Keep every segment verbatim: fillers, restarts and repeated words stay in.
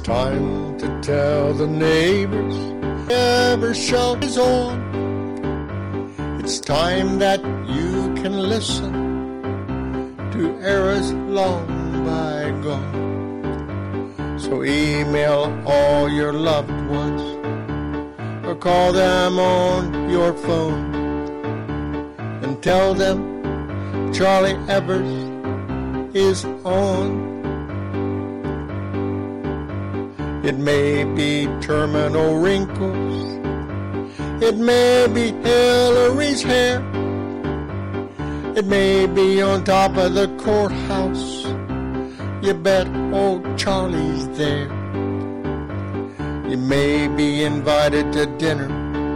time to tell the neighbors every show is on. It's time that you can listen to eras long bygone. So email all your loved ones or call them on your phone and tell them Charlie Evers is on. It may be terminal wrinkles, it may be Hillary's hair, it may be on top of the courthouse. You bet old Charlie's there. You may be invited to dinner,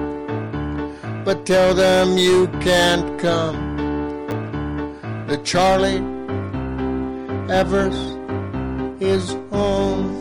but tell them you can't come. The Charlie Evers is on.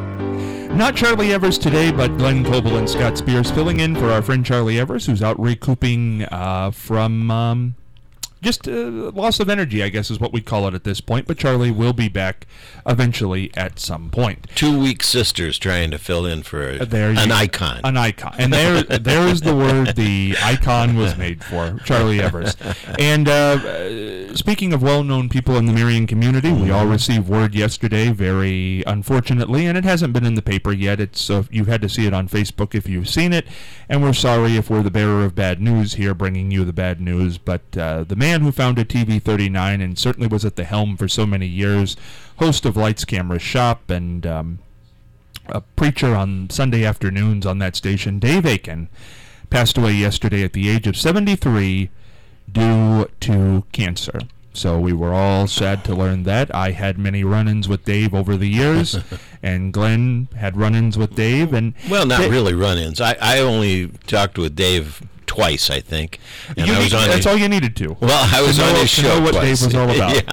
Not Charlie Evers today, but Glenn Coble and Scott Spears filling in for our friend Charlie Evers, who's out recouping uh, from um, just uh, loss of energy, I guess is what we'd call it at this point. But Charlie will be back eventually at some point. Two weak sisters trying to fill in for a, there an you, icon. An icon. And there, there is the word the icon was made for, Charlie Evers. And uh, speaking of well-known people in the Marion community, we all received word yesterday, very unfortunately, and it hasn't been in the paper yet. It's so you've had to see it on Facebook if you've seen it. And we're sorry if we're the bearer of bad news here, bringing you the bad news. But uh, the man who founded T V thirty-nine and certainly was at the helm for so many years, host of Lights, Camera, Shop, and um, a preacher on Sunday afternoons on that station, Dave Aiken, passed away yesterday at the age of seventy-three due to cancer. So we were all sad to learn that. I had many run-ins with Dave over the years, and Glenn had run-ins with Dave. And well, not Dave, really run-ins. I, I only talked with Dave twice, I think. And you I was need, on that's a, all you needed to. Well, I was to on know, his to show know what twice. Dave was all about.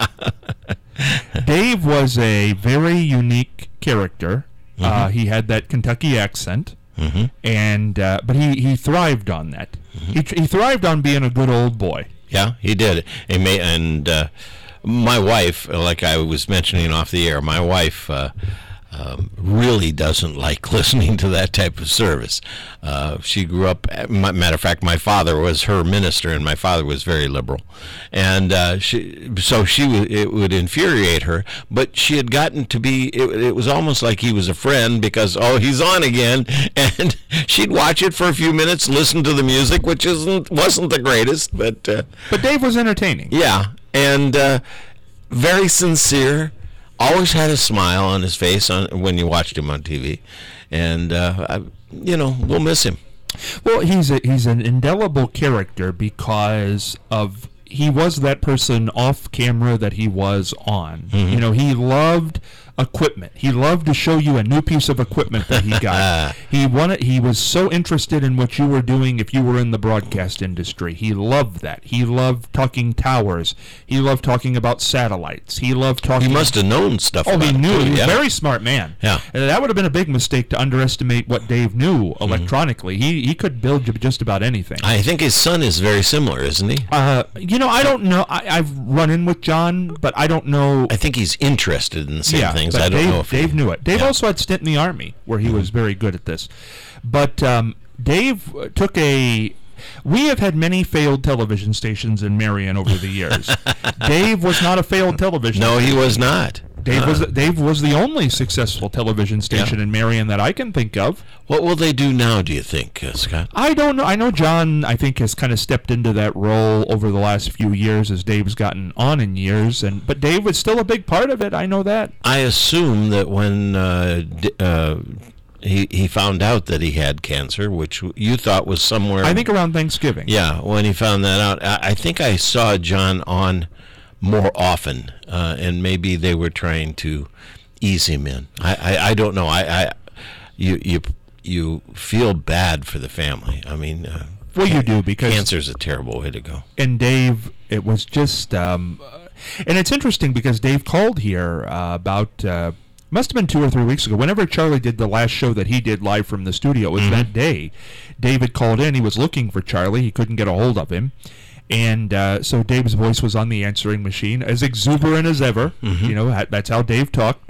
Yeah. Dave was a very unique character. Mm-hmm. Uh, he had that Kentucky accent, mm-hmm. and uh, but he, he thrived on that. Mm-hmm. He he thrived on being a good old boy. Yeah, he did. He may, and uh, my wife, like I was mentioning off the air, my wife uh, um, really doesn't like listening to that type of service. Uh, she grew up, matter of fact, my father was her minister, and my father was very liberal. And uh, she, so she w- it would infuriate her, but she had gotten to be, it, it was almost like he was a friend because, oh, he's on again. And she'd watch it for a few minutes, listen to the music, which isn't wasn't the greatest. But, uh, but Dave was entertaining. Yeah, and uh, very sincere. Always had a smile on his face on when you watched him on T V, and uh, I, you know, we'll miss him. Well, he's a, he's an indelible character because of he was that person off camera that he was on. Mm-hmm. You know, he loved equipment. He loved to show you a new piece of equipment that he got. he wanted. He was so interested in what you were doing if you were in the broadcast industry. He loved that. He loved talking towers. He loved talking about satellites. He loved talking. He must have known stuff. Oh, about he knew. It too, he was yeah. a very smart man. Yeah, and that would have been a big mistake to underestimate what Dave knew electronically. Mm-hmm. He he could build just about anything. I think his son is very similar, isn't he? Uh, you know, I don't know. I, I've run in with John, but I don't know. I think he's interested in the same yeah, things. But I don't Dave, know if Dave he, knew it. Dave yeah. also had a stint in the Army where he mm-hmm. was very good at this. But um, Dave took a... We have had many failed television stations in Marion over the years. Dave was not a failed television No, station. he was not. Dave uh, was Dave was the only successful television station yeah. in Marion that I can think of. What will they do now, do you think, uh, Scott? I don't know. I know John, I think, has kind of stepped into that role over the last few years as Dave's gotten on in years. And But Dave was still a big part of it. I know that. I assume that when uh, d- uh, he, he found out that he had cancer, which you thought was somewhere... I think around Thanksgiving. Yeah, when he found that out. I, I think I saw John on more often, uh, and maybe they were trying to ease him in. I, I, I don't know. I, I you you you feel bad for the family. I mean, uh, well, you do because cancer's a terrible way to go. And Dave, it was just, um, and it's interesting because Dave called here uh, about. Uh, Must have been two or three weeks ago. Whenever Charlie did the last show that he did live from the studio, it was mm-hmm. that day. David called in. He was looking for Charlie. He couldn't get a hold of him. And uh, so Dave's voice was on the answering machine, as exuberant as ever. Mm-hmm. You know, that's how Dave talked.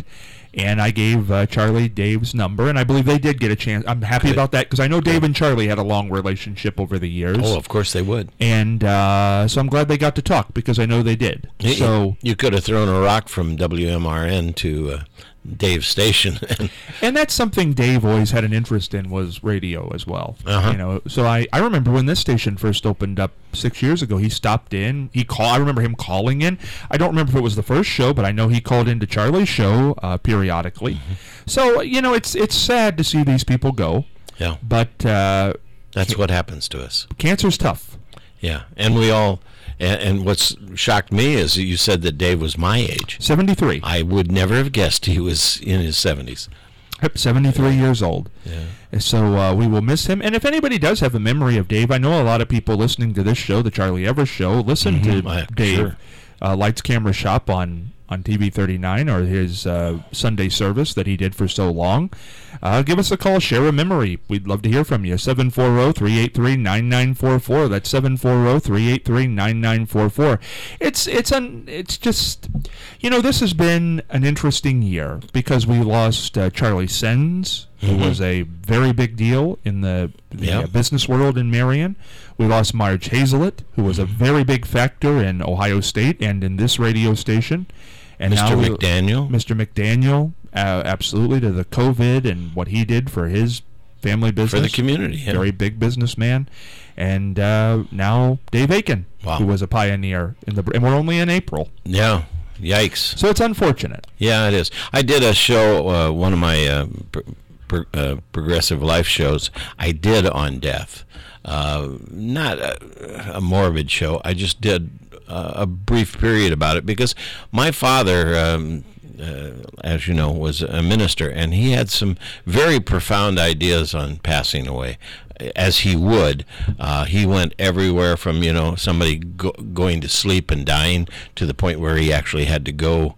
And I gave uh, Charlie Dave's number, and I believe they did get a chance. I'm happy Good. about that because I know Dave and Charlie had a long relationship over the years. Oh, of course they would. And uh, so I'm glad they got to talk because I know they did. You- So, you could have thrown a rock from W M R N to uh, Dave's station. and that's something Dave always had an interest in was radio as well. Uh-huh. You know, so I, I remember when this station first opened up six years ago. He stopped in. He call. I remember him calling in. I don't remember if it was the first show, but I know he called into Charlie's show uh, periodically. Mm-hmm. So you know, it's it's sad to see these people go, Yeah, but uh, that's what happens to us. cancer's tough. Yeah, and we all, and, and what's shocked me is that you said that Dave was my age. seventy-three. I would never have guessed he was in his seventies. Yep, seventy-three years old. Yeah. So uh, we will miss him. And if anybody does have a memory of Dave, I know a lot of people listening to this show, the Charlie Evers Show, listen Mhm, to I- Dave, sure. uh, Lights Camera Shop on, on T V thirty-nine, or his uh, Sunday service that he did for so long. Uh, give us a call, share a memory. We'd love to hear from you. seven four zero, three eight three, nine nine four four. That's seven four zero, three eight three, nine nine four four. It's it's un, it's just, you know, this has been an interesting year because we lost uh, Charlie Sens, who Mhm. was a very big deal in the, the Yeah. uh, business world in Marion. We lost Marge Hazelet, who was a very big factor in Ohio State and in this radio station. And Mister now we- McDaniel. Mister McDaniel, uh, absolutely, to the COVID and what he did for his family business. For the community. Yeah. Very big businessman. And uh, now Dave Aiken, Wow. who was a pioneer in the, and we're only in April. Yeah. Yikes. So it's unfortunate. Yeah, it is. I did a show, uh, one of my uh, pr- pr- uh, progressive life shows, I did on death. Uh, not a, a morbid show. I just did uh, a brief period about it because my father, um, uh, as you know, was a minister, and he had some very profound ideas on passing away. As he would, uh, he went everywhere from, you know, somebody go- going to sleep and dying to the point where he actually had to go.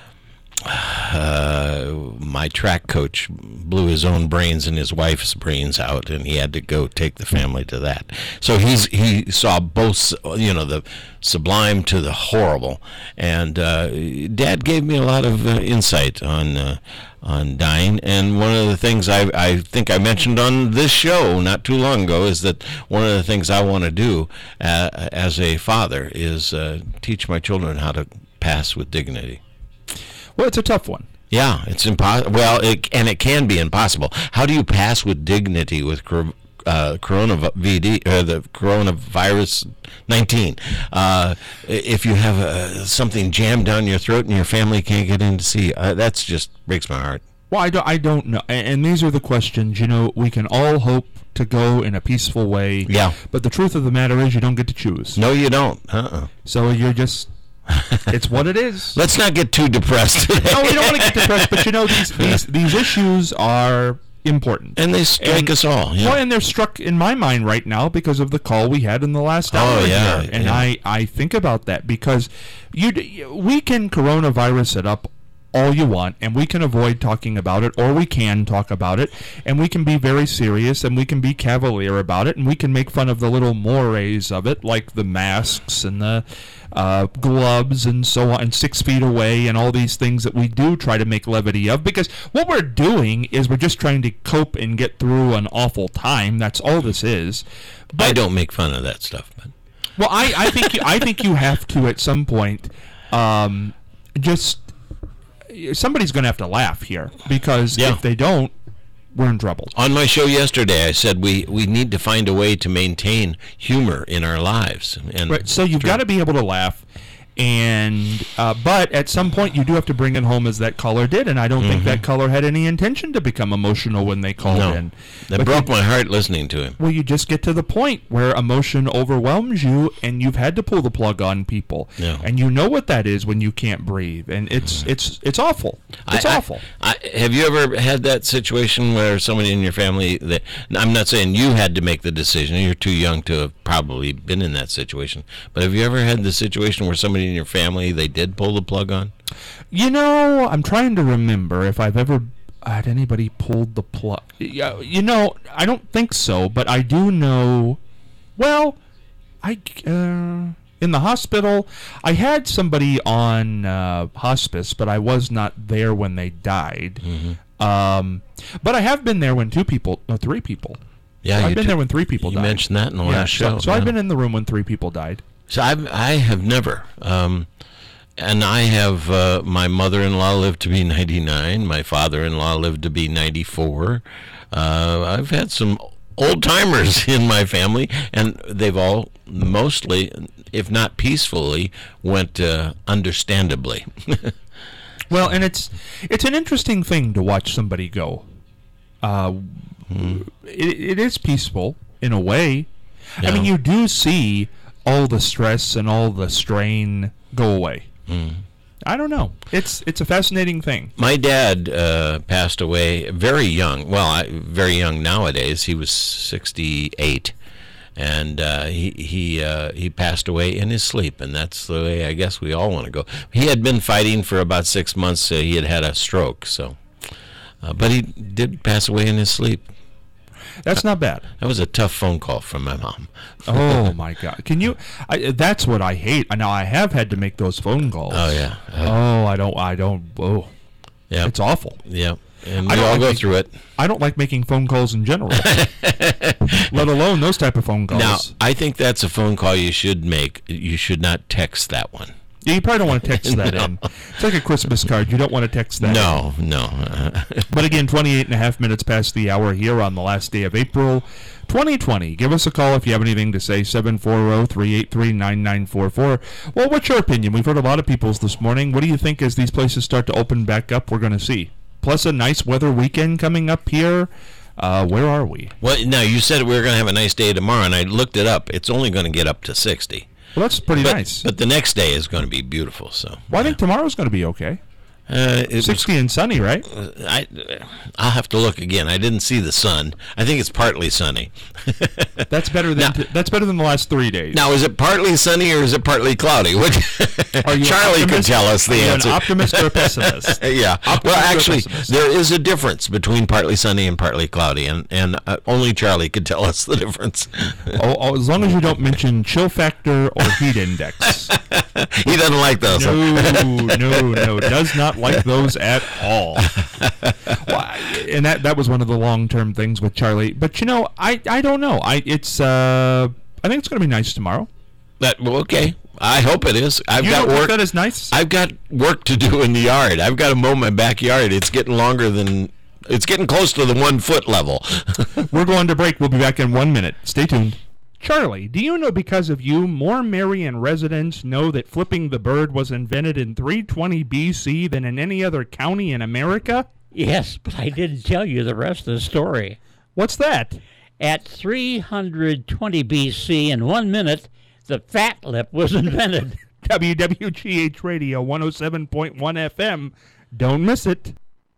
Uh, my track coach blew his own brains and his wife's brains out, and he had to go take the family to that. So he's he saw both, you know, the sublime to the horrible. And uh, Dad gave me a lot of uh, insight on uh, on dying. And one of the things I I think I mentioned on this show not too long ago is that one of the things I want to do uh, as a father is uh, teach my children how to pass with dignity. Well, it's a tough one. Yeah, it's impossible. Well, it, and it can be impossible. How do you pass with dignity with cor- uh, corona V D or the coronavirus nineteen? Uh, if you have uh, something jammed down your throat and your family can't get in to see, uh, that's just breaks my heart. Well, I don't, I don't know. And, and these are the questions, you know, we can all hope to go in a peaceful way. Yeah. But the truth of the matter is you don't get to choose. No, you don't. Uh-uh. So you're just, it's what it is. Let's not get too depressed today. No, we don't want to get depressed, but you know, these, these, these issues are important. And they strike And- us all. Yeah. Well, and they're struck in my mind right now because of the call we had in the last hour. Oh, yeah, here. And yeah. I, I think about that because you we can coronavirus it up all you want, and we can avoid talking about it, or we can talk about it, and we can be very serious, and we can be cavalier about it, and we can make fun of the little mores of it, like the masks and the uh, gloves and so on, and six feet away, and all these things that we do try to make levity of, because what we're doing is we're just trying to cope and get through an awful time. That's all this is. But, I don't make fun of that stuff. But. well, I, I think you, I think you have to at some point um, just somebody's going to have to laugh here because Yeah. if they don't, we're in trouble. On my show yesterday, I said we, we need to find a way to maintain humor in our lives. And Right. So you've got to be able to laugh, and uh, but at some point you do have to bring it home as that caller did, and I don't think that caller had any intention to become emotional when they called no, in. that But broke you- my heart listening to him. Well, you just get to the point where emotion overwhelms you, and you've had to pull the plug on people, Yeah. and you know what that is when you can't breathe, and it's it's it's awful. It's I- I- awful. I, have you ever had that situation where somebody in your family that I'm not saying you had to make the decision, you're too young to have probably been in that situation, but have you ever had the situation where somebody in your family they did pull the plug on? You know, I'm trying to remember if I've ever had anybody pulled the plug. Yeah, you know, I don't think so, but I do know. Well, I uh, In the hospital, I had somebody on uh, hospice, but I was not there when they died. Mm-hmm. Um, but I have been there when two people, no, three people. Yeah, I've you been t- there when three people you died. You mentioned that in the yeah, last show. So, so yeah. I've been in the room when three people died. So I've, I have never. Um, and I have, uh, my mother-in-law lived to be ninety-nine. My father-in-law lived to be ninety-four. Uh, I've had some old-timers in my family, and they've all mostly, if not peacefully, went uh, understandably. Well, and it's it's an interesting thing to watch somebody go. Uh, mm. it, it is peaceful in a way. Yeah. I mean, you do see all the stress and all the strain go away. Mm. I don't know. It's it's a fascinating thing. My dad uh, passed away very young. Well, I, very young nowadays. He was sixty-eight, and uh, he he uh, he passed away in his sleep, and that's the way I guess we all want to go. He had been fighting for about six months. Uh, he had had a stroke, so, uh, but he did pass away in his sleep. That's not bad. That was a tough phone call from my mom. Oh my God! Can you? I, that's what I hate. Now I have had to make those phone calls. Oh yeah. Uh, oh, I don't. I don't. Oh, yeah. It's awful. Yeah. And we all like go make, through it. I don't like making phone calls in general, let alone those type of phone calls. Now, I think that's a phone call you should make. You should not text that one. Yeah, you probably don't want to text that no. in. It's like a Christmas card. You don't want to text that no, in. No, no. But again, twenty-eight and a half minutes past the hour here on the last day of April, twenty twenty. Give us a call if you have anything to say, seven four zero, three eight three, nine nine four four. Well, what's your opinion? We've heard a lot of people's this morning. What do you think as these places start to open back up we're going to see? Plus a nice weather weekend coming up here. Uh, where are we? Well, now, you said we were going to have a nice day tomorrow, and I looked it up. It's only going to get up to sixty. Well, that's pretty but, nice. But the next day is going to be beautiful. So. Well, I think tomorrow's going to be okay. Uh, it sixty was, and sunny, right? I, I'll have to look again. I didn't see the sun. I think it's partly sunny. That's better than now, t- that's better than the last three days. Now, is it partly sunny or is it partly cloudy? Which Charlie could tell us the Are you answer. An optimist or a pessimist? Yeah. Optimist well, actually, there is a difference between partly sunny and partly cloudy, and and uh, only Charlie could tell us the difference. oh, oh, as long as you don't mention chill factor or heat index. He doesn't like those. No, no, no. Does not like those at all. Well, and that that was one of the long-term things with Charlie. But, you know, I, I don't know. I it's uh I think it's going to be nice tomorrow. That well, okay. I hope it is. I've you got don't work. Think that is nice. I've got work to do in the yard. I've got to mow my backyard. It's getting longer than. It's getting close to the one foot level. We're going to break. We'll be back in one minute. Stay tuned. Charlie, do you know because of you, more Marion residents know that flipping the bird was invented in three twenty B C than in any other county in America? Yes, but I didn't tell you the rest of the story. What's that? At three hundred twenty B C, in one minute, the fat lip was invented. W W G H Radio one oh seven point one F M. Don't miss it.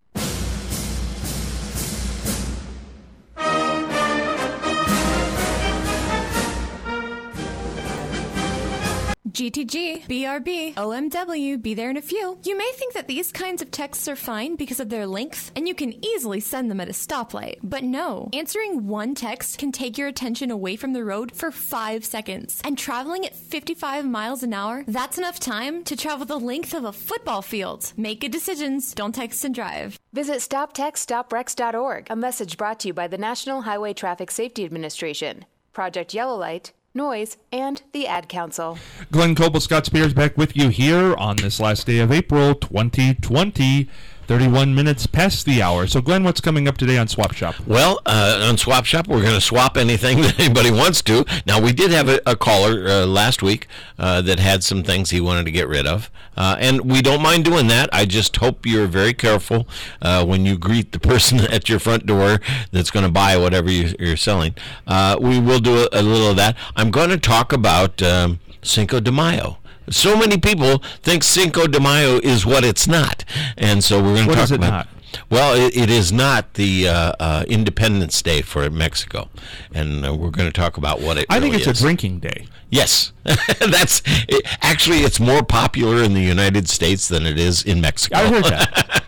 G T G, B R B, O M W, be there in a few. You may think that these kinds of texts are fine because of their length, and you can easily send them at a stoplight. But no, answering one text can take your attention away from the road for five seconds. And traveling at fifty-five miles an hour, that's enough time to travel the length of a football field. Make good decisions. Don't text and drive. Visit stop text stop wrecks dot org. A message brought to you by the National Highway Traffic Safety Administration, Project Yellow Light, Noise, and the Ad Council. Glenn Coble, Scott Spears back with you here on this last day of April twenty twenty. thirty-one minutes past the hour. So, Glenn, what's coming up today on Swap Shop? Well, uh, on Swap Shop, we're going to swap anything that anybody wants to. Now, we did have a, a caller uh, last week uh, that had some things he wanted to get rid of. Uh, and we don't mind doing that. I just hope you're very careful uh, when you greet the person at your front door that's going to buy whatever you, you're selling. Uh, we will do a, a little of that. I'm going to talk about um, Cinco de Mayo. So many people think Cinco de Mayo is what it's not, and so we're going to What talk is it about. not? Well, it, it is not the uh, uh, Independence Day for Mexico, and uh, we're going to talk about what it. I really think it's is. a drinking day. Yes, that's it, actually it's more popular in the United States than it is in Mexico. I heard that.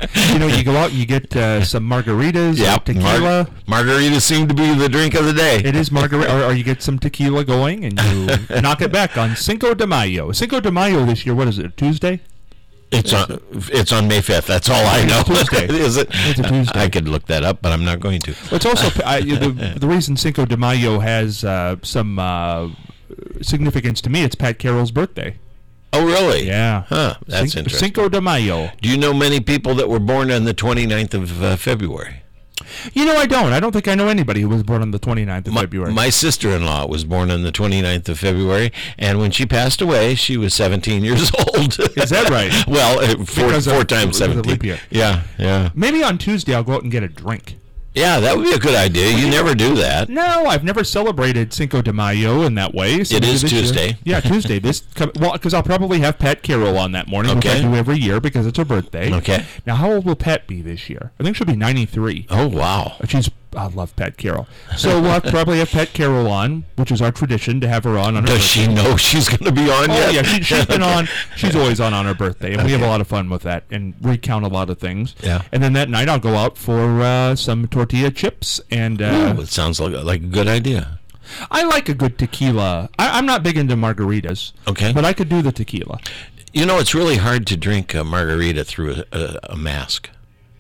you know, you go out and you get uh, some margaritas, Yep, tequila. Mar- margaritas seem to be the drink of the day. It is margarita, or, or you get some tequila going, and you knock it back on Cinco de Mayo. Cinco de Mayo this year, what is it, Tuesday? It's on. It's on May fifth. That's all I know. Tuesday. Is it? It's a Tuesday. I could look that up, but I'm not going to. Well, it's also I, the the reason Cinco de Mayo has uh, some uh, significance to me. It's Pat Carroll's birthday. Oh, really? Yeah. Huh. That's Cin- interesting. Cinco de Mayo. Do you know many people that were born on the twenty-ninth of uh, February? You know, I don't. I don't think I know anybody who was born on the twenty-ninth of My, February. my sister-in-law was born on the twenty-ninth of February, and when she passed away, she was seventeen years old. Is that right? Well, uh, four, Because of- four times because of seventeen. leap year. Yeah, yeah. Maybe on Tuesday I'll go out and get a drink. Yeah, that would be a good idea. You never do that. No, I've never celebrated Cinco de Mayo in that way. So It maybe is this year- Tuesday. Yeah, Tuesday. This com- well, because I'll probably have Pat Carroll on that morning, which I Okay. do every year because it's her birthday. Okay. Now, how old will Pat be this year? I think she'll be ninety-three. Oh, wow. She's I love Pat Carroll. So we'll have to probably have Pat Carroll on, which is our tradition to have her on on her Does birthday. she know she's going to be on Oh yet? yeah, she, she's been on. She's always on on her birthday, and we have a lot of fun with that and recount a lot of things. Yeah. And then that night I'll go out for uh, some tortilla chips, and uh, Ooh, it sounds like, like a good idea. I like a good tequila. I, I'm not big into margaritas. Okay. But I could do the tequila. You know, it's really hard to drink a margarita through a, a, a mask.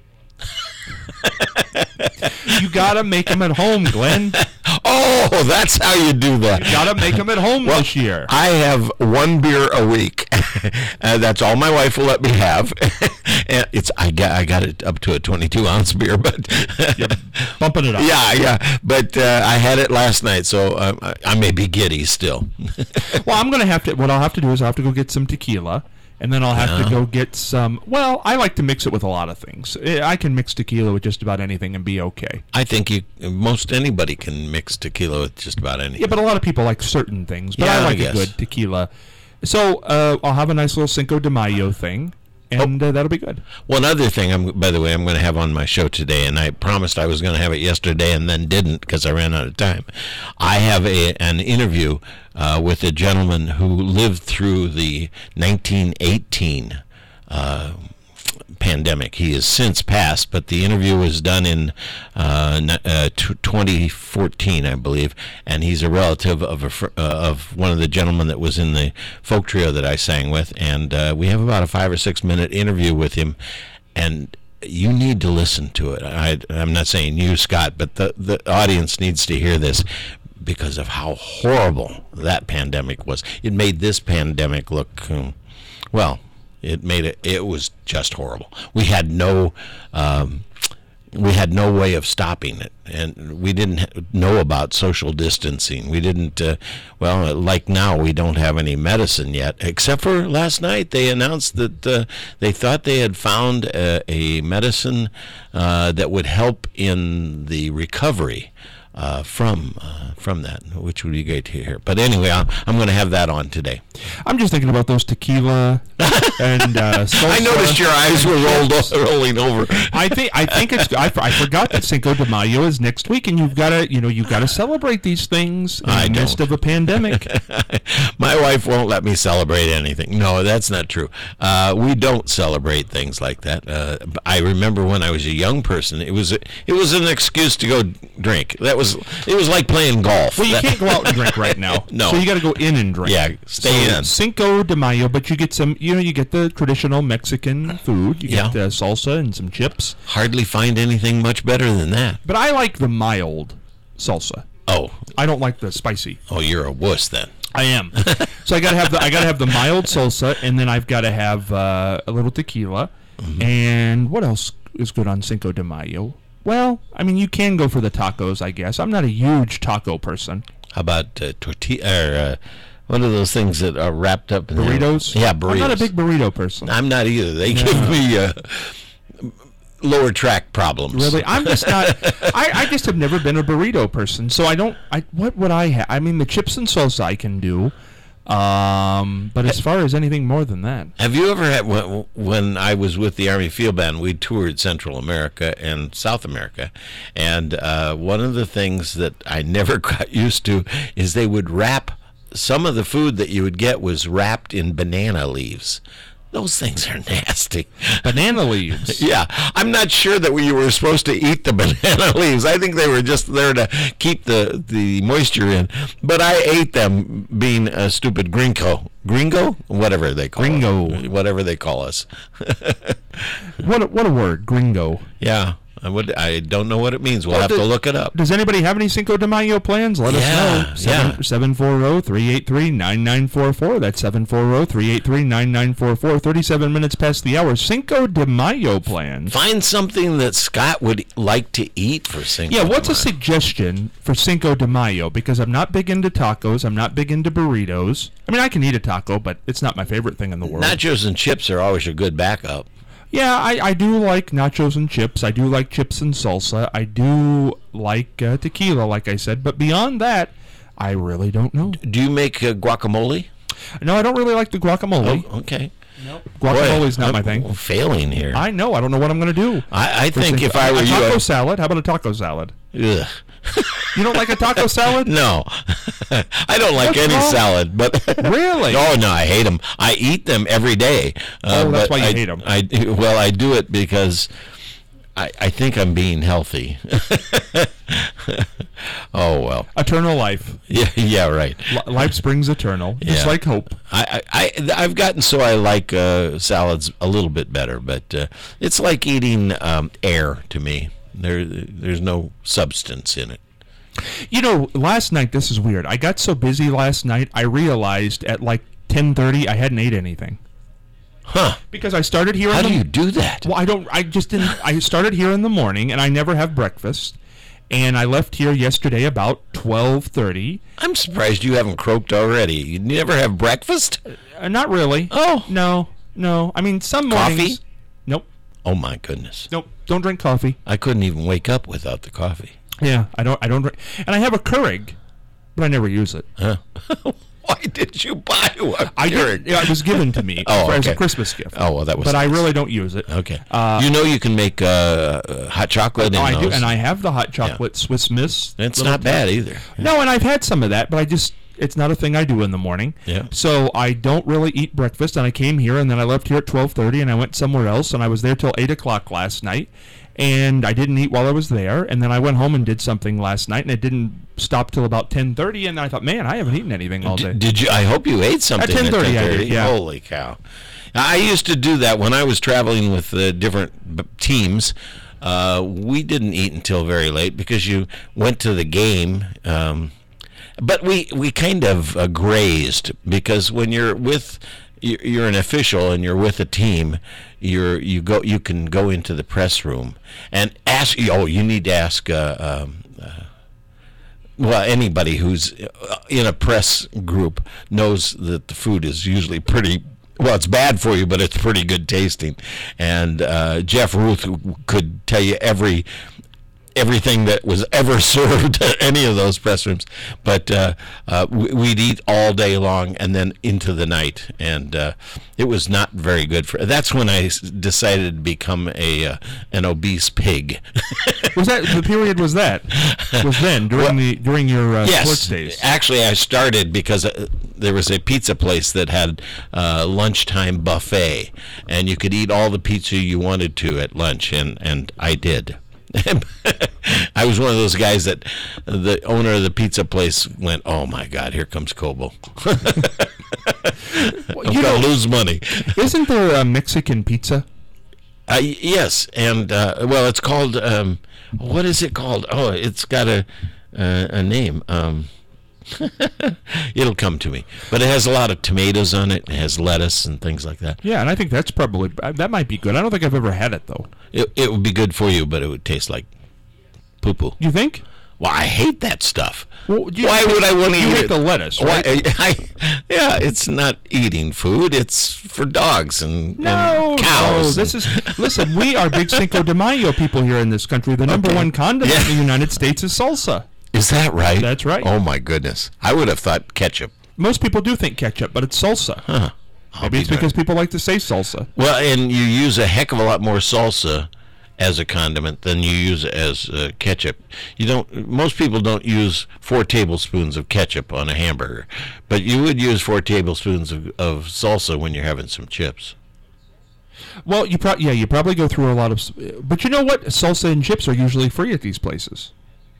You gotta make them at home, Glenn. Oh, that's how you do that. You gotta make them at home Well, this year. I have one beer a week. uh, that's all my wife will let me have. And it's I got I got it up to a twenty-two ounce beer, but You're bumping it up. yeah, yeah. But uh, I had it last night, so uh, I, I may be giddy still. Well, I'm gonna have to. What I'll have to do is I'll have to go get some tequila, and then I'll have Yeah. to go get some. Well, I like to mix it with a lot of things. Eh, I can mix tequila with just about anything and be okay. I think you most anybody can mix tequila with just about anything. Yeah, but a lot of people like certain things. But Yeah, I I like a guess. good tequila. So uh, I'll have a nice little Cinco de Mayo thing, and uh, that'll be good. One other thing, I'm by the way, I'm going to have on my show today, and I promised I was going to have it yesterday, and then didn't because I ran out of time. I have a an interview uh, with a gentleman who lived through the nineteen eighteen uh, pandemic. He has since passed, but the interview was done in uh, n- uh, t- twenty fourteen, I believe, and he's a relative of a fr- uh, of one of the gentlemen that was in the folk trio that I sang with, and uh, we have about a five or six minute interview with him, and you need to listen to it. I, I'm not saying you, Scott, but the, the audience needs to hear this because of how horrible that pandemic was. It made this pandemic look, um, well, it made it, it was just horrible. We had no, um, we had no way of stopping it, and we didn't ha- know about social distancing. We didn't, uh, well, like now, we don't have any medicine yet, except for last night they announced that uh, they thought they had found a, a medicine uh, that would help in the recovery uh, from uh, from that, which would be great to hear. But anyway, I'm, I'm going to have that on today. I'm just thinking about those tequila and uh, salsa. I noticed your eyes were rolled o- rolling over. I think I think it's. I, I forgot that Cinco de Mayo is next week, and you've got to you know you've got to celebrate these things in I the midst don't. of a pandemic. My wife won't let me celebrate anything. No, that's not true. Uh, we don't celebrate things like that. Uh, I remember when I was a young person, it was a, it was an excuse to go drink. That was it was like playing golf. Well, you That- can't go out and drink right now. No. So you got to go in and drink. Yeah, stay so in. Cinco de Mayo, but you get some. You know, you get the traditional Mexican food. You get Yeah. uh, salsa and some chips. Hardly find anything much better than that. But I like the mild salsa. Oh, I don't like the spicy. oh, you're a wuss then. I am. So I gotta have the I gotta have the mild salsa, and then I've got to have uh, a little tequila. Mm-hmm. And what else is good on Cinco de Mayo? Well, I mean, you can go for the tacos, I guess. I'm not a huge taco person. How about uh, tortilla? Or, uh, what are those things that are wrapped up in the- Burritos? Yeah, burritos. I'm not a big burrito person. I'm not either. They give me uh, lower track problems. Really, I'm just not. I, I just have never been a burrito person, so I don't. I what would I have? I mean, the chips and salsa I can do, um, but as far as anything more than that, Have you ever had, when, when I was with the Army Field Band, we toured Central America and South America, and uh, one of the things that I never got used to is they would wrap, some of the food that you would get was wrapped in banana leaves. Those things are nasty. Banana leaves. Yeah, I'm not sure that we were supposed to eat the banana leaves. I think they were just there to keep the, the moisture in. But I ate them, being a stupid gringo. Gringo? Whatever they call Gringo. it. Whatever they call us. What a, what a word, gringo. Yeah, I would. I don't know what it means. We'll Well, have did- to look it up. Does anybody have any Cinco de Mayo plans? Let Yeah, us know. yeah. seven four zero, three eight three, nine nine four four. That's seven four zero, three eight three, nine nine four four. thirty-seven minutes past the hour. Cinco de Mayo plans. Find something that Scott would like to eat for Cinco Yeah, de what's a Mayo. suggestion for Cinco de Mayo? Because I'm not big into tacos. I'm not big into burritos. I mean, I can eat a taco, but it's not my favorite thing in the world. Nachos and chips are always a good backup. Yeah, I, I do like nachos and chips. I do like chips and salsa. I do like uh, tequila, like I said. But beyond that, I really don't know. Do you make uh, guacamole? No, I don't really like the guacamole. Oh, okay. Guacamole's not I'm my thing. Failing here. I know. I don't know what I'm going to do. I, I For think Cinco- if I were a you, taco I- salad. How about a taco salad? ugh. You don't like a taco salad? No, I don't like What's any wrong? salad. But Really? Oh no, I hate them. I eat them every day. Uh, Oh, that's but why you I, hate 'em. I well, I do it because I, I think I'm being healthy. Oh well. Eternal life. Yeah, yeah, right. Li- life springs eternal, just Yeah. like hope. I, I, I, I've gotten so I like uh, salads a little bit better, but uh, it's like eating um, air to me. There, there's no substance in it. You know, last night, this is weird. I got so busy last night, I realized at like ten thirty I hadn't ate anything. Huh? Because I started here How in the do you do that? Well, I don't. I just didn't. I started here in the morning, and I never have breakfast. And I left here yesterday about twelve thirty. I'm surprised you haven't croaked already. You never have breakfast? Uh, not really. Oh. no, no. I mean, some Coffee? mornings. Nope, Oh my goodness! nope. Don't drink coffee. I couldn't even wake up without the coffee. Yeah, I don't. I don't drink. And I have a Keurig, but I never use it. Huh? Why did you buy one? I did. Yeah, it was given to me Oh, for- as a okay. Christmas gift. Oh, well, that was But I nice. really don't use it. Okay. Uh, you know you can make uh, uh, hot chocolate in Oh, I do, those. and I have the hot chocolate Swiss Miss. It's little not bad either. No, and I've had some of that, but I just it's not a thing I do in the morning. Yeah. So I don't really eat breakfast, and I came here, and then I left here at twelve thirty, and I went somewhere else, and I was there till eight o'clock last night, and I didn't eat while I was there, and then I went home and did something last night, and it didn't stop till about ten thirty, and I thought, man, I haven't eaten anything all day. D- did you? I hope you ate something ten thirty I did, 10:30. yeah. Holy cow! I used to do that when I was traveling with uh, different b- teams. Uh, we didn't eat until very late because you went to the game. Um, but we we kind of uh, grazed because when you're with you're you're an official and you're with a team, you're you go you can go into the press room and ask. Oh, you need to ask. Uh, um, uh, well, anybody who's in a press group knows that the food is usually pretty. Well, it's bad for you, but it's pretty good tasting. And uh, Jeff Ruth could tell you every everything that was ever served at any of those press rooms. But uh, uh, we, we'd eat all day long and then into the night, and uh, it was not very good for. That's when I s- decided to become a uh, an obese pig. Was that the period? Was that was then during Well, the during your uh, Yes, sports days? actually, I started because uh, there was a pizza place that had uh, lunchtime buffet, and you could eat all the pizza you wanted to at lunch, and, and I did. I was one of those guys that the owner of the pizza place went, "Oh my God, here comes Cobo. I'm you gonna know- lose money." Isn't there a Mexican pizza? Uh, y- yes, and uh, well, it's called. Um, what is it called? Oh, it's got a uh, a name. Um, it'll come to me, but it has a lot of tomatoes on it. It has lettuce and things like that. Yeah, and I think that's probably that might be good. I don't think I've ever had it though. It it would be good for you, but it would taste like poo poo. You think? Well, I hate that stuff. Well, you- Why would I want to you eat hate it? the lettuce, Why, right? I, yeah, it's not eating food. It's for dogs and, No, and cows. no. This is listen. We are big Cinco de Mayo people here in this country. The number Okay. one condiment Yeah. in the United States is salsa. Is that right? That's right. Oh my goodness! I would have thought ketchup. Most people do think ketchup, but it's salsa. Huh. I'll Maybe be it's because darned. people like to say salsa. Well, and you use a heck of a lot more salsa as a condiment than you use as uh, ketchup. You don't. Most people don't use four tablespoons of ketchup on a hamburger, but you would use four tablespoons of, of salsa when you're having some chips. Well, you pro- yeah, you probably go through a lot of... But you know what? Salsa and chips are usually free at these places.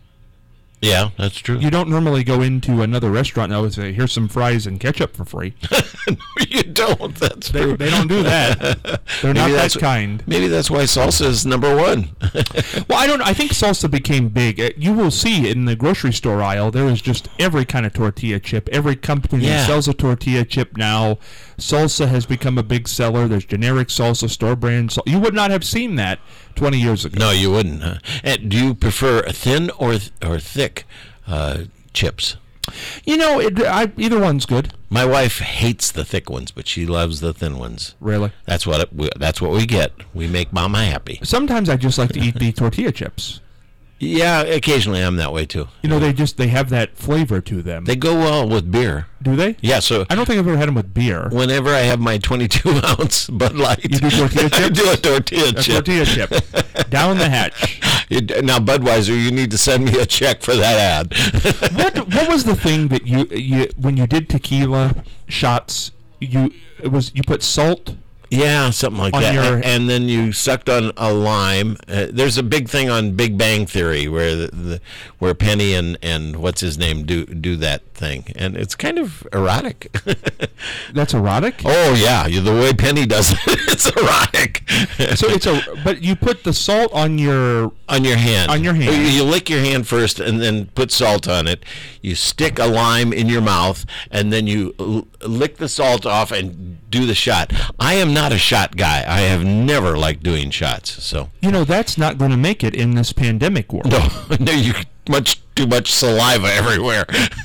Yeah, that's true. You don't normally go into another restaurant and say, here's some fries and ketchup for free. No, you don't. That's They, true. they don't do that. They're not Maybe that that's- kind. Maybe that's why salsa is number one. Well, I don't. I think salsa became big. Uh, You will see in the grocery store aisle there is just every kind of tortilla chip. Every company Yeah. sells a tortilla chip now. Salsa has become a big seller. There's generic salsa, store brand. Sal- you would not have seen that twenty years ago. No, you wouldn't. Huh? And do you prefer thin or th- or thick uh, chips? You know, it, I, either one's good. My wife hates the thick ones, but she loves the thin ones. Really. That's what it, we, that's what we get. We make Mama happy. Sometimes I just like to eat the tortilla chips. Yeah, occasionally I'm that way too. You know, they just they have that flavor to them. They go well with beer. Do they? Yeah, so I don't think I've ever had them with beer. whenever I have my twenty-two ounce Bud Light, You do tortilla I chips? do a tortilla A chip. tortilla chip. Down the hatch. You- Now, Budweiser, you need to send me a check for that ad. What what was the thing that you you when you did tequila shots? You it was you put salt. Yeah, something like On that. your- And then you sucked on a lime. Uh, there's a big thing on Big Bang Theory where the, the where Penny and, and what's his name do do that thing, and it's kind of erotic. That's erotic. Oh yeah, you, the way Penny does it, it's erotic. So it's a but you put the salt on your On your hand. On your hand. You, you lick your hand first and then put salt on it. You stick a lime in your mouth and then you l- lick the salt off and do the shot. I am not a shot guy. I have never liked doing shots. So you know that's not going to make it in this pandemic world. no, no, you much too much saliva everywhere.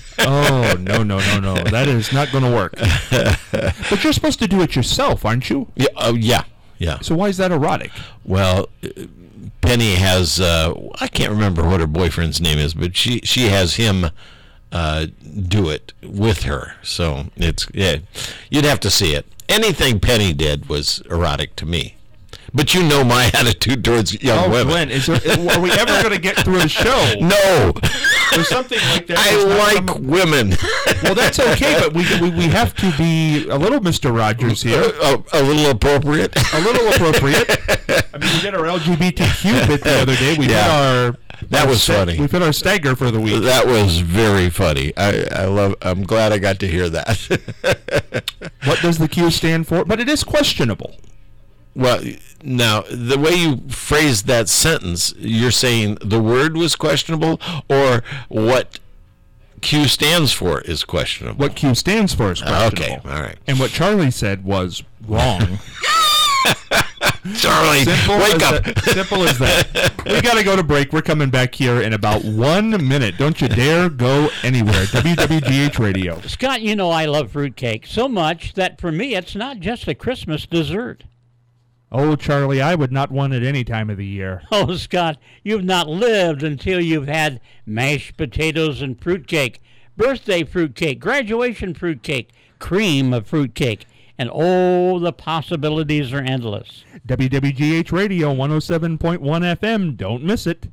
Oh no no no no that is not going to work. But you're supposed to do it yourself, aren't you? Yeah, uh, yeah, yeah. So why is that erotic? Well, uh, Penny has uh, I can't remember what her boyfriend's name is, but she she has him uh, do it with her. So it's yeah, you'd have to see it. Anything Penny did was erotic to me. But you know my attitude towards young Oh, women. Glenn, is there, are we ever going to get through a show? No, There's something like that. I that's not like coming- women. Well, that's okay, but we, we we have to be a little Mister Rogers here. a, a little appropriate. A little appropriate. I mean, we did our L G B T Q bit the other day. We Yeah. did our That our was sta- funny. We put our stagger for the week. That was very funny. I, I love. I'm glad I got to hear that. What does the Q stand for? But it is questionable. Well, now the way you phrased that sentence, you're saying the word was questionable, or what Q stands for is questionable. What Q stands for is questionable. Okay, all right. And what Charlie said was wrong. Charlie, Simple wake as up. that- simple as that. We got to go to break. We're coming back here in about one minute. Don't you dare go anywhere. W W G H Radio. Scott, you know I love fruitcake so much that for me it's not just a Christmas dessert. Oh, Charlie, I would not want it any time of the year. Oh, Scott, you've not lived until you've had mashed potatoes and fruitcake, birthday fruitcake, graduation fruitcake, cream of fruitcake, and oh, the possibilities are endless. W W G H Radio one oh seven point one F M. Don't miss it.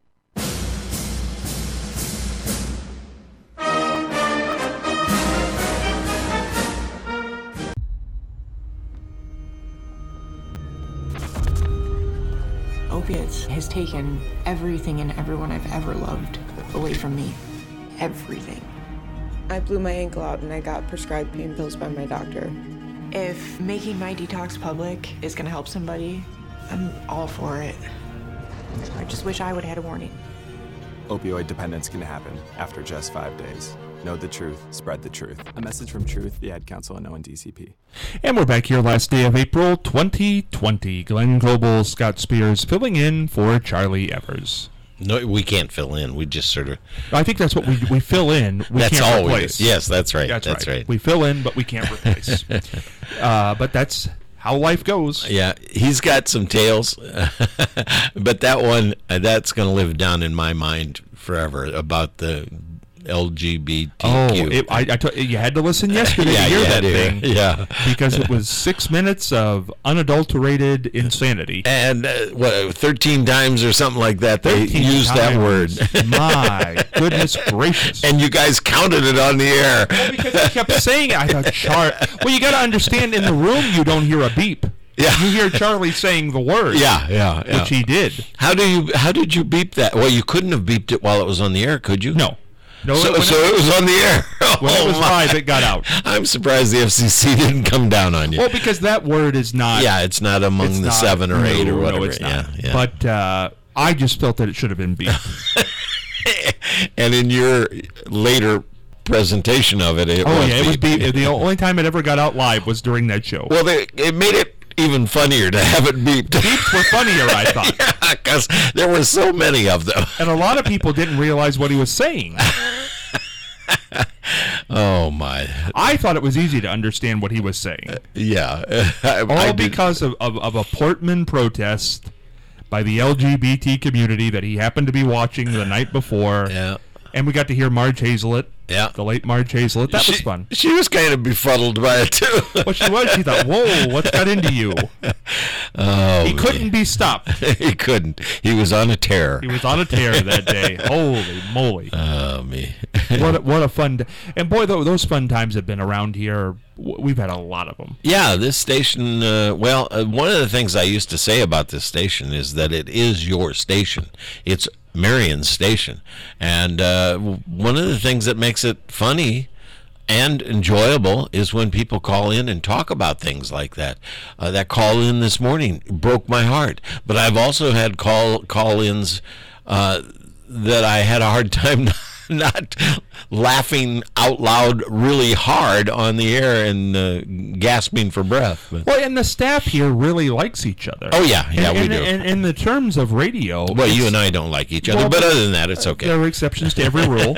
Opiates has taken everything and everyone I've ever loved away from me. Everything. I blew my ankle out and I got prescribed pain pills by my doctor. If making my detox public is gonna help somebody, I'm all for it. I just wish I would have had a warning. Opioid dependence can happen after just five days. Know the truth, spread the truth. A message from Truth, the Ad Council, and O N D C P. And we're back here last day of April twenty twenty. Glenn Goebel, Scott Spears filling in for Charlie Evers. No, we can't fill in. We just sort of. I think that's what we we fill in. We That's can't all we replace. do. Yes, that's right. That's, That's right. right. We fill in, but we can't replace. uh, but that's how life goes. Yeah, he's got some tales, but that one uh, that's going to live down in my mind forever about the L G B T Q. Oh, it, I, I t- you had to listen yesterday Yeah, to hear you that had to. thing. Yeah. Because it was six minutes of unadulterated insanity. And uh, what, thirteen times or something like that, they thirteen used that word. times. My goodness gracious. And you guys counted it on the air. Well, because I kept saying it, I thought, Char. Well, you got to understand, in the room, you don't hear a beep. Yeah. You hear Charlie saying the word. Yeah, yeah, yeah. Which he did. How do you? How did you beep that? Well, you couldn't have beeped it while it was on the air, could you? No. No. So, it, so it, it was on the air. When Oh, it was my. live, it got out. I'm surprised the F C C didn't come down on you. Well, because that word is not. yeah, it's not among it's the not, seven or no, eight or whatever. No, it's not. Yeah, yeah. But uh, I just felt that it should have been beeped. And in your later presentation of it, it oh was yeah, it was beeped. beeped. The only time it ever got out live was during that show. Well, they, it made it even funnier to have it beeped. Beeps were funnier, I thought. Yeah, because there were so many of them. And a lot of people didn't realize what he was saying. Oh my! I thought it was easy to understand what he was saying. Yeah, I, All I did- because of, of, of a Portman protest by the L G B T community that he happened to be watching the night before. Yeah. And we got to hear Marge Hazlett. Yeah. The late Marge Hazlett. That she, was fun. She was kind of befuddled by it too. Well, she was. She thought, whoa, what's got into you? Oh, He couldn't be stopped. he couldn't. He was on a tear. He was on a tear that day. Holy moly. Oh, me. What a, what a fun day. And boy, though, those fun times have been around here. W- We've had a lot of them. Yeah, this station, uh, well, uh, one of the things I used to say about this station is that it is your station. It's Marion's station. And uh, one of the things that makes it funny and enjoyable is when people call in and talk about things like that. Uh, that call in this morning broke my heart. But I've also had call call ins uh, that I had a hard time not laughing out loud really hard on the air and uh, gasping for breath. But, Well, and the staff here really likes each other. oh, yeah, yeah, and, we and, do. And in the terms of radio, well, you it's- and I don't like each other, Well, but other than that, it's okay. There are exceptions to every rule.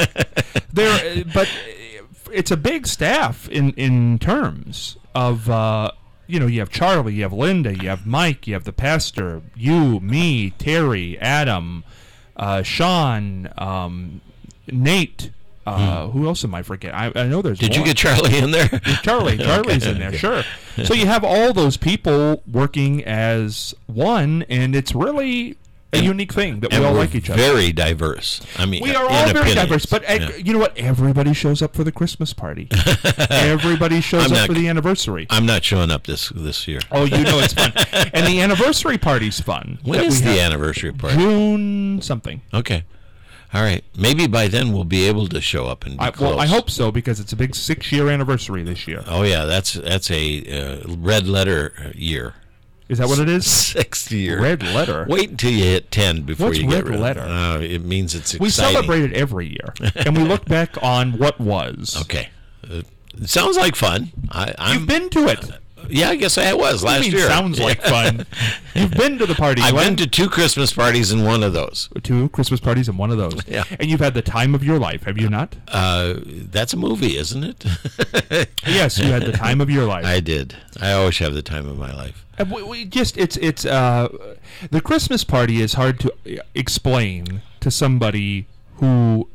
there, but it's a big staff in in terms of uh, you know, you have Charlie, you have Linda, you have Mike, you have the pastor, you, me, Terry, Adam, uh, Sean, um, Nate. Uh, Who else am I forgetting? I, I know there's. Did you more. get Charlie in there? Charlie? Charlie's in there, Okay. sure. So you have all those people working as one, and it's really a unique thing that we And all we're like each other. very diverse. I mean, We are in all very opinions. diverse, but uh, Yeah. you know what? Everybody shows up for the Christmas party. Everybody shows I'm up not- for the anniversary. I'm not showing up this this year. Oh, you know it's fun, and the anniversary party's fun. When that is we the have. anniversary party? June something. Okay. All right. Maybe by then we'll be able to show up and be I, close. well, I hope so because it's a big six-year anniversary this year. Oh yeah, that's that's a uh, red letter year. Is that what it is? Sixth year. Red letter. Wait until you hit ten before What's you get red rid letter? of it. Uh, it means it's exciting. We celebrate it every year, and we look back on what was. Okay. Uh, it sounds like fun. I, I'm, You've been to it. Yeah, I guess I was What do you last mean year. sounds like fun. You've been to the party. I've Glenn. been to two Christmas parties and one of those. two Christmas parties and one of those. Yeah. And you've had the time of your life, have you not? Uh, that's a movie, isn't it? Yes, you had the time of your life. I did. I always have the time of my life. And we, we just it's it's uh, the Christmas party is hard to explain to somebody who.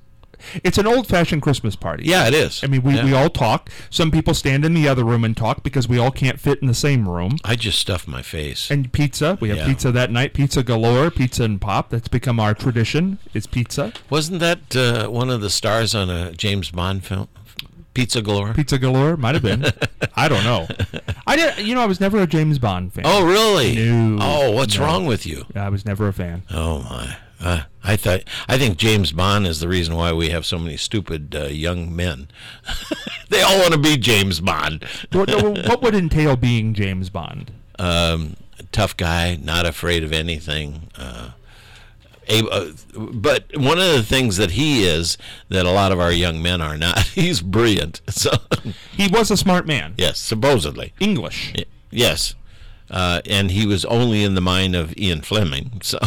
It's an old-fashioned Christmas party. Yeah, it is. I mean, we, Yeah. we all talk. Some people stand in the other room and talk because we all can't fit in the same room. I just stuffed my face. And pizza. We have Yeah. pizza that night. Pizza galore. Pizza and pop. That's become our tradition. Is pizza. Wasn't that uh, one of the stars on a James Bond film? Pizza Galore? Pizza galore. Might have been. I don't know. I did. You know, I was never a James Bond fan. Oh, really? No. Oh, what's No. wrong with you? I was never a fan. Oh my! Uh, I thought I think James Bond is the reason why we have so many stupid uh, young men. They all want to be James Bond. what, what would entail being James Bond? Um, tough guy, not afraid of anything. Uh, able, uh, but one of the things that he is that a lot of our young men are not. He's brilliant. So He was a smart man. yes, supposedly. English. Y- Yes. Uh, and he was only in the mind of Ian Fleming. So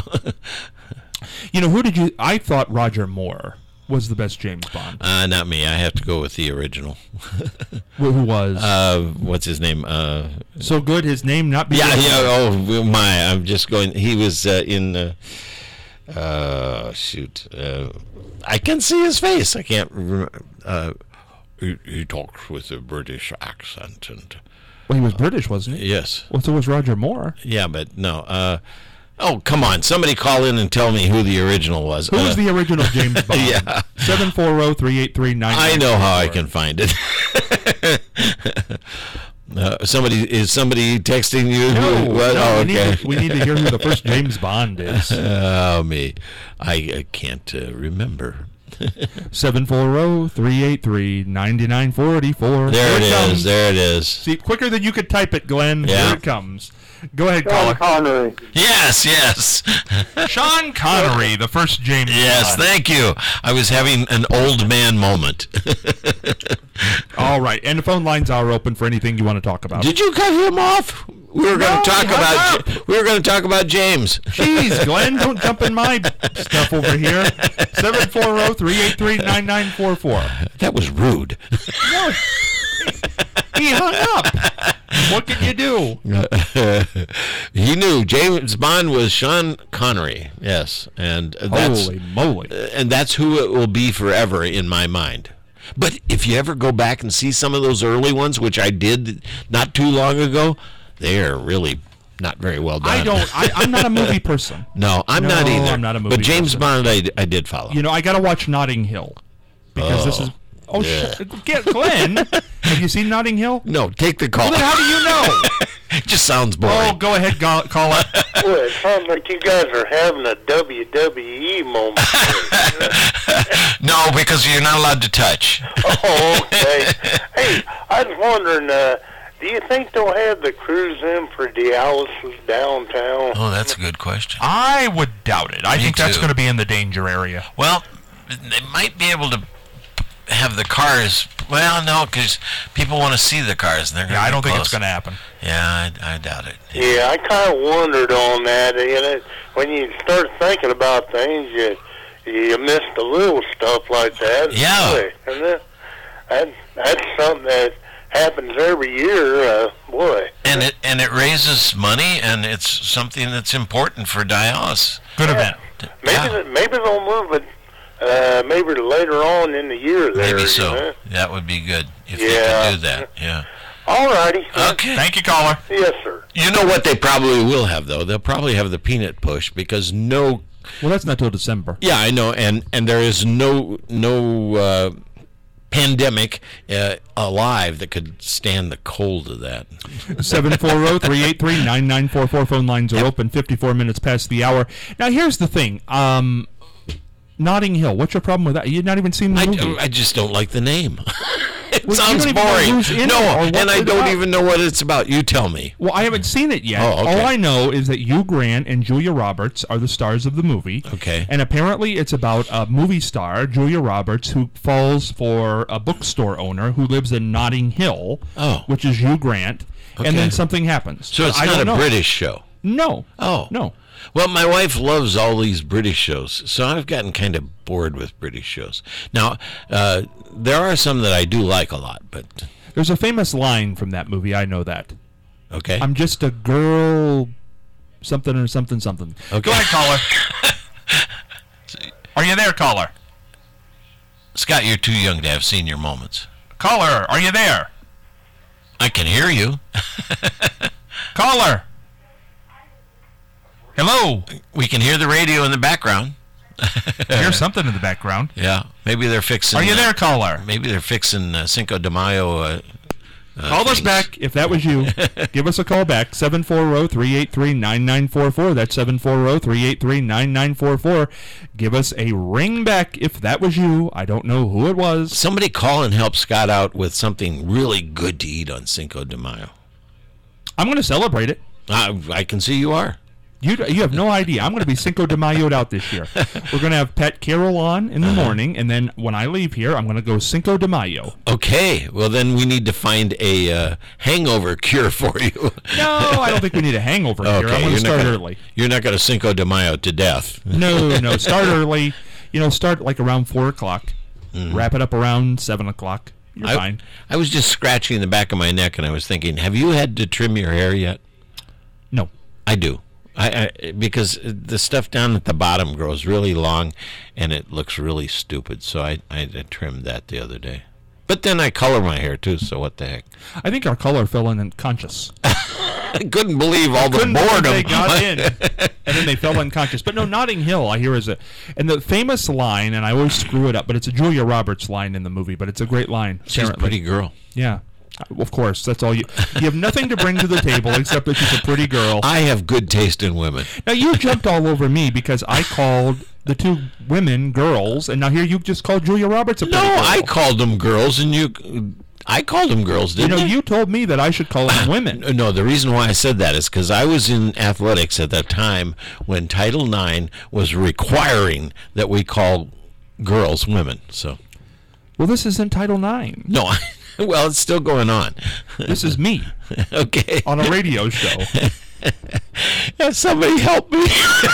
You know, who did you... I thought Roger Moore was the best James Bond. uh, not me. I have to go with the original. Who who was? Uh, what's his name? Uh, so good, his name not be... yeah, yeah. Oh my! I'm just going. He was uh, in. Uh, uh, shoot, uh, I can see his face. I can't remember. Uh, he, he talks with a British accent, and Well, he was British, wasn't he? yes, Well, so was Roger Moore. yeah, but no. Uh, oh, come on! Somebody call in and tell me who the original was. Who Uh, was the original James Bond? Yeah. seven four zero, three eight three, nine I know how I can find it. Uh, somebody is somebody texting you? No, What? no, Oh, we, need okay. to, we need to hear who the first James Bond is. Oh, me. I, I can't uh, remember. seven four zero, three eight three, nine nine four four. There it comes. is. There it is. See, quicker than you could type it, Glenn. Yeah. Here it comes. Go ahead, Sean caller. Connery. Yes, yes. Sean Connery, the first James Yes, Bond. thank you. I was having an old man moment. All right, and the phone lines are open for anything you want to talk about. Did you cut him off? We were going No, to talk he hung about. up. We were going to talk about James. Jeez, Glenn, don't jump in my stuff over here. seven four zero, three eight three, nine nine four four. That was rude. No, he hung up. What can you do? He knew James Bond was Sean Connery. Yes, and that's Holy moly. and that's who it will be forever in my mind. But if you ever go back and see some of those early ones, which I did not too long ago, they are really not very well done. I don't, I, I'm not a movie person. No, I'm No, not either. I'm not a movie But James person. Bond, I, I did follow. You know, I got to watch Notting Hill. Because this is... Oh, yeah. sh- get Glenn. Have you seen Notting Hill? No, take the call. Well, then how do you know? It just sounds boring. Oh, go ahead, go- call it. Boy, it sounds like you guys are having a W W E moment. No, because you're not allowed to touch. Oh, okay. Hey, I was wondering, uh, do you think they'll have the cruise in for dialysis downtown? Oh, that's a good question. I would doubt it. I Me think that's too. going to be in the danger area. Well, they might be able to have the cars. Well, no, because people want to see the cars. And they're gonna Yeah, I get don't think close. it's going to happen. Yeah, I, I doubt it. Yeah, I kind of wondered on that. You know, when you start thinking about things, you you miss the little stuff like that. Yeah. Boy, and that, that that's something that happens every year. Uh, boy. And it and it raises money, and it's something that's important for dialysis. Good event. Maybe Yeah. th- maybe they'll move it. Uh, maybe later on in the year. There, Maybe so. You know? That would be good if Yeah. they could do that. Yeah. All righty. Okay. Thank you, caller. Yes, sir. You know what they probably will have though? They'll probably have the peanut push because no. Well, that's not till December. Yeah, I know, and and there is no no uh, pandemic uh, alive that could stand the cold of that. seven four zero, three eight three, nine nine four four. Phone lines are open, fifty-four minutes past the hour. Now, here's the thing. Um, Notting Hill, what's your problem with that? You've not even seen the I, movie. I just don't like the name. It Well, you sounds don't even know boring. who's in it No, or what and I it's don't about. even know what it's about. You tell me. Well, I haven't seen it yet. Oh, okay. All I know is that Hugh Grant and Julia Roberts are the stars of the movie. Okay. And apparently it's about a movie star, Julia Roberts, who falls for a bookstore owner who lives in Notting Hill, Oh. which is Hugh Grant, Okay. and then something happens. So it's I not don't a know. British show. No. Oh. No. Well, my wife loves all these British shows, so I've gotten kind of bored with British shows. Now, uh, there are some that I do like a lot, but There's a famous line from that movie. I know that. okay. I'm just a girl, something or something, something. Okay. Go ahead, caller. Are you there, caller? Scott, you're too young to have senior moments. Caller, are you there? I can hear you. Caller. Hello. We can hear the radio in the background. Here's something in the background. Yeah, maybe they're fixing. Are you uh, there, caller? Maybe they're fixing uh, Cinco de Mayo. Uh, uh, Call us things. back if that was you. Give us a call back, seven four zero, three eight three, nine nine four four. That's seven four zero, three eight three, nine nine four four. Give us a ring back if that was you. I don't know who it was. Somebody call and help Scott out with something really good to eat on Cinco de Mayo. I'm going to celebrate it. I, I can see you are. You you have no idea. I'm going to be Cinco de Mayo'd out this year. We're going to have Pet Carol on in the Uh-huh. morning, and then when I leave here, I'm going to go Cinco de Mayo. Okay, well then we need to find a uh, hangover cure for you. No, I don't think we need a hangover here. I'm going to you're start not gonna, early. You're not going to Cinco de Mayo to death. No, no, start early. You know, start like around four o'clock. Mm-hmm. Wrap it up around seven o'clock. You're I, fine. I was just scratching the back of my neck, and I was thinking, have you had to trim your hair yet? No. I do. I, I because the stuff down at the bottom grows really long, and it looks really stupid. So I, I trimmed that the other day. But then I color my hair too. So what the heck? I think our caller fell in unconscious. I couldn't believe all the Couldn't believe boredom. they got in, and then they fell unconscious. But no, Notting Hill, I hear is a, and the famous line, and I always screw it up, but it's a Julia Roberts line in the movie, but it's a great line. She's a apparently. pretty girl. Yeah. Of course, that's all you. You have nothing to bring to the table except that she's a pretty girl. I have good taste in women. Now you jumped all over me because I called the two women girls, and now here you just called Julia Roberts a pretty No, girl. I called them girls, and you. I called them girls, You didn't know, I? you told me that I should call them women. No, the reason why I said that is because I was in athletics at that time when Title nine was requiring that we call girls women. So, Well, this isn't Title nine. no, I, well, it's still going on. This is me Okay. on a radio show. Yeah, somebody help me.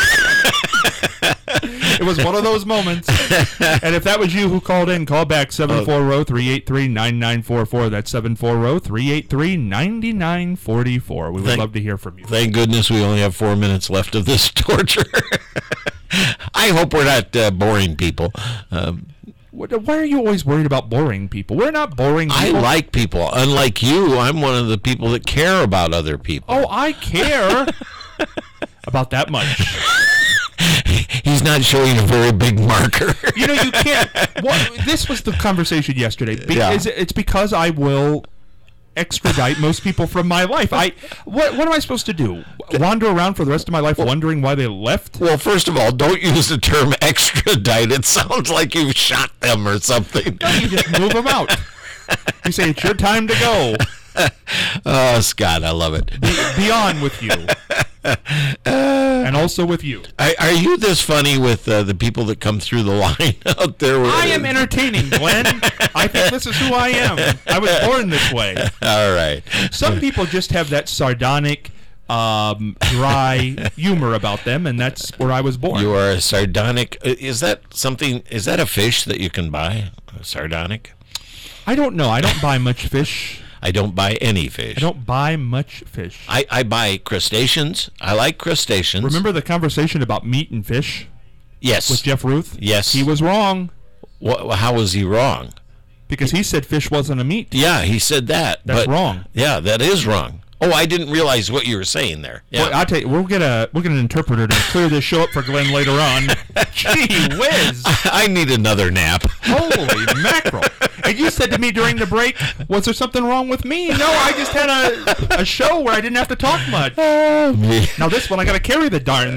It was one of those moments. And if that was you who called in, call back seven four zero, three eight three, nine nine four four. That's seven four zero, three eight three, nine nine four four. We would Thank- love to hear from you. Thank goodness we only have four minutes left of this torture. I hope we're not uh, boring people. Um, What- Why are you always worried about boring people? We're not boring I people. like people. Unlike you, I'm one of the people that care about other people. Oh, I care about that much. He's not showing a very big marker. You know, you can't. What, this was the conversation yesterday. Be, Yeah. is it, it's because I will extradite most people from my life. I what what am I supposed to do? Wander around for the rest of my life wondering why they left? Well, first of all, don't use the term extradite. It sounds like you've shot them or something. No, you just move them out. You say it's your time to go. Oh, Scott, I love it. Be, be on with you, and also with you. Are, are you this funny with uh, the people that come through the line out there? I am entertaining, Glenn. I think this is who I am. I was born this way. All right. Some people just have that sardonic, um, dry humor about them, and that's where I was born. You are a sardonic. uh, Is that something? Is that a fish that you can buy? A sardonic? I don't know. I don't buy much fish. I don't buy any fish. I don't buy much fish. I, I buy crustaceans. I like crustaceans. Remember the conversation about meat and fish Yes. with Jeff Ruth? Yes. He was wrong Wha how was he wrong? because he said fish wasn't a meat. Yeah, he said that. That's but- wrong. Yeah, that is wrong. Oh, I didn't realize what you were saying there. Yeah. Well, I'll tell you, we'll get a we'll get an interpreter to clear this show up for Glenn later on. Gee whiz! I need another nap. Holy mackerel! And you said to me during the break, "Was there something wrong with me?" No, I just had a a show where I didn't have to talk much. Oh, me. Now this one, I got to carry the darn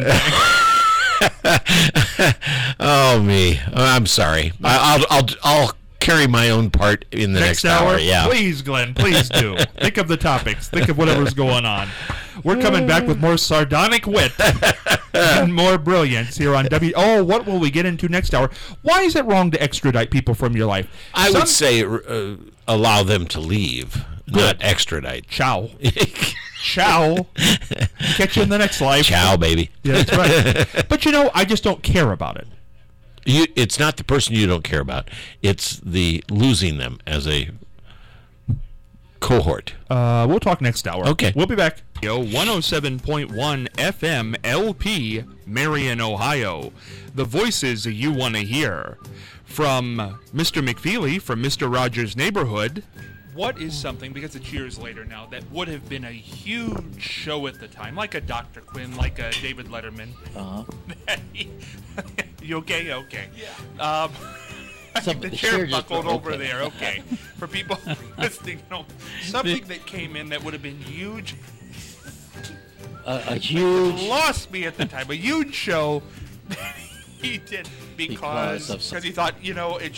thing. Oh, me. I'm sorry. I, I'll, I'll, I'll carry my own part in the next, hour. Yeah. Please, Glenn, please do. Think of the topics. Think of whatever's going on. We're coming back with more sardonic wit and more brilliance here on W. Oh, what will we get into next hour? Why is it wrong to extradite people from your life? I Some- would say uh, allow them to leave, not extradite. Ciao. Ciao. Catch you in the next life. Ciao, baby. Yeah, that's right. But you know, I just don't care about it. You, it's not the person you don't care about. It's the losing them as a cohort. Uh, we'll talk next hour. Okay. We'll be back. Yo, one oh seven point one F M L P, Marion, Ohio. The voices you want to hear. From Mister McFeely from Mister Rogers' Neighborhood. What is something, because it's years later now, that would have been a huge show at the time, like a Doctor Quinn, like a David Letterman? Uh-huh. You okay? Okay. Yeah. Um, Some- the the chair chair just buckled went over open. there. Okay. For people listening, you know, something that came in that would have been huge. A, a huge Lost me at the time. A huge show that he did because Because of some- because he thought, you know, it's